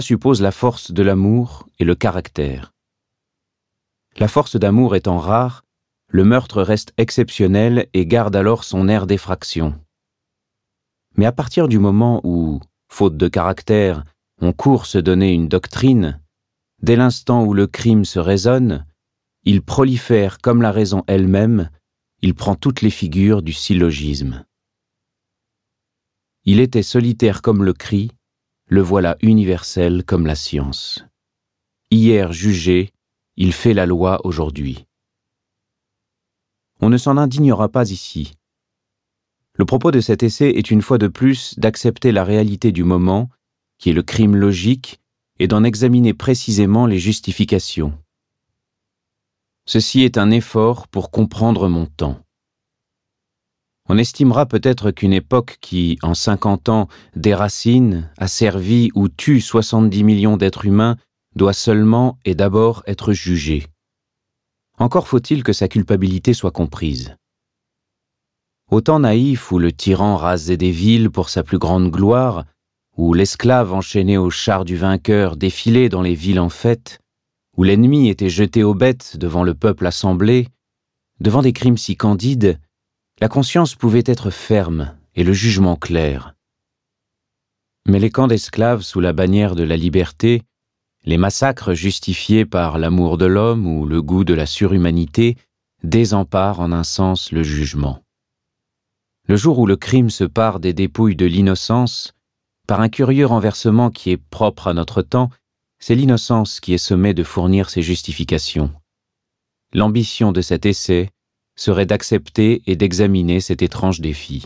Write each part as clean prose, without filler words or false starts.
suppose la force de l'amour et le caractère. La force d'amour étant rare, le meurtre reste exceptionnel et garde alors son air d'effraction. Mais à partir du moment où, faute de caractère, on court se donner une doctrine, dès l'instant où le crime se raisonne, il prolifère comme la raison elle-même, il prend toutes les figures du syllogisme. Il était solitaire comme le cri, le voilà universel comme la science. Hier jugé, il fait la loi aujourd'hui. On ne s'en indignera pas ici. Le propos de cet essai est une fois de plus d'accepter la réalité du moment, qui est le crime logique, et d'en examiner précisément les justifications. Ceci est un effort pour comprendre mon temps. On estimera peut-être qu'une époque qui, en 50 ans, déracine, asservit ou tue 70 millions d'êtres humains doit seulement et d'abord être jugée. Encore faut-il que sa culpabilité soit comprise. Au temps naïf où le tyran rasait des villes pour sa plus grande gloire, où l'esclave enchaîné au char du vainqueur défilait dans les villes en fête, où l'ennemi était jeté aux bêtes devant le peuple assemblé, devant des crimes si candides, la conscience pouvait être ferme et le jugement clair. Mais les camps d'esclaves sous la bannière de la liberté, les massacres justifiés par l'amour de l'homme ou le goût de la surhumanité désemparent en un sens le jugement. Le jour où le crime se pare des dépouilles de l'innocence, par un curieux renversement qui est propre à notre temps, c'est l'innocence qui est sommée de fournir ses justifications. L'ambition de cet essai serait d'accepter et d'examiner cet étrange défi.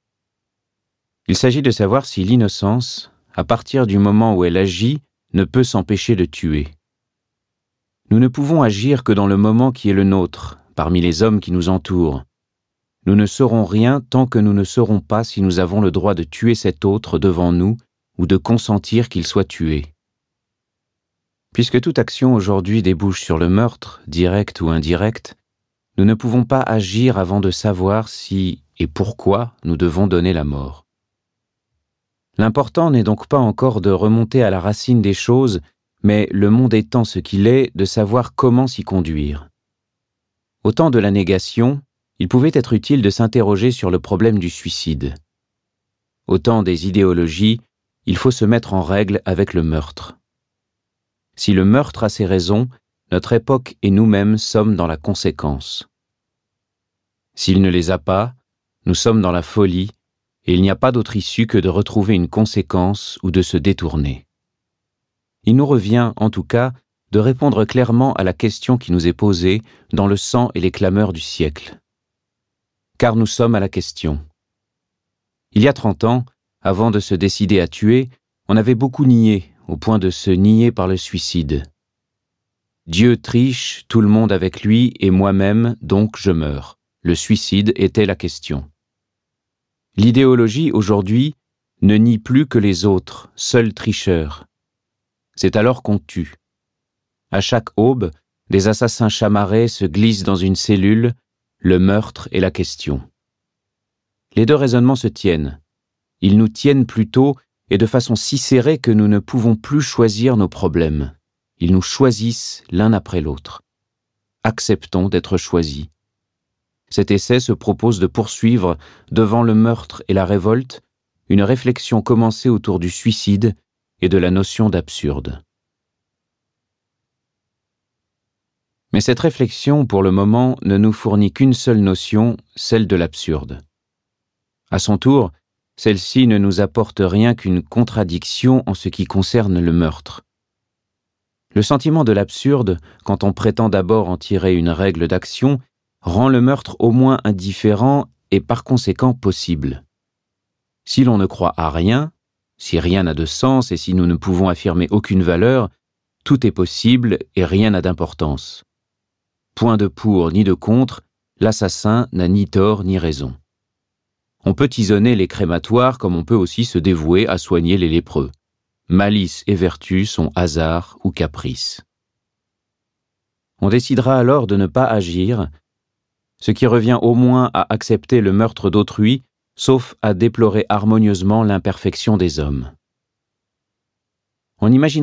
Il s'agit de savoir si l'innocence, à partir du moment où elle agit, ne peut s'empêcher de tuer. Nous ne pouvons agir que dans le moment qui est le nôtre, parmi les hommes qui nous entourent. Nous ne saurons rien tant que nous ne saurons pas si nous avons le droit de tuer cet autre devant nous ou de consentir qu'il soit tué. Puisque toute action aujourd'hui débouche sur le meurtre, direct ou indirect, nous ne pouvons pas agir avant de savoir si et pourquoi nous devons donner la mort. L'important n'est donc pas encore de remonter à la racine des choses, mais le monde étant ce qu'il est, de savoir comment s'y conduire. Au temps de la négation, il pouvait être utile de s'interroger sur le problème du suicide. Au temps des idéologies, il faut se mettre en règle avec le meurtre. Si le meurtre a ses raisons, notre époque et nous-mêmes sommes dans la conséquence. S'il ne les a pas, nous sommes dans la folie, et il n'y a pas d'autre issue que de retrouver une conséquence ou de se détourner. Il nous revient, en tout cas, de répondre clairement à la question qui nous est posée dans le sang et les clameurs du siècle. Car nous sommes à la question. Il y a 30 ans, avant de se décider à tuer, on avait beaucoup nié, au point de se nier par le suicide. Dieu triche, tout le monde avec lui, et moi-même, donc je meurs. Le suicide était la question. L'idéologie, aujourd'hui, ne nie plus que les autres, seuls tricheurs. C'est alors qu'on tue. À chaque aube, des assassins chamarrés se glissent dans une cellule, le meurtre est la question. Les deux raisonnements se tiennent. Ils nous tiennent plutôt et de façon si serrée que nous ne pouvons plus choisir nos problèmes. Ils nous choisissent l'un après l'autre. Acceptons d'être choisis. Cet essai se propose de poursuivre, devant le meurtre et la révolte, une réflexion commencée autour du suicide et de la notion d'absurde. Mais cette réflexion, pour le moment, ne nous fournit qu'une seule notion, celle de l'absurde. À son tour, celle-ci ne nous apporte rien qu'une contradiction en ce qui concerne le meurtre. Le sentiment de l'absurde, quand on prétend d'abord en tirer une règle d'action, rend le meurtre au moins indifférent et par conséquent possible. Si l'on ne croit à rien, si rien n'a de sens et si nous ne pouvons affirmer aucune valeur, tout est possible et rien n'a d'importance. Point de pour ni de contre, l'assassin n'a ni tort ni raison. On peut tisonner les crématoires comme on peut aussi se dévouer à soigner les lépreux. Malice et vertu sont hasard ou caprice. On décidera alors de ne pas agir, ce qui revient au moins à accepter le meurtre d'autrui, sauf à déplorer harmonieusement l'imperfection des hommes. On imagine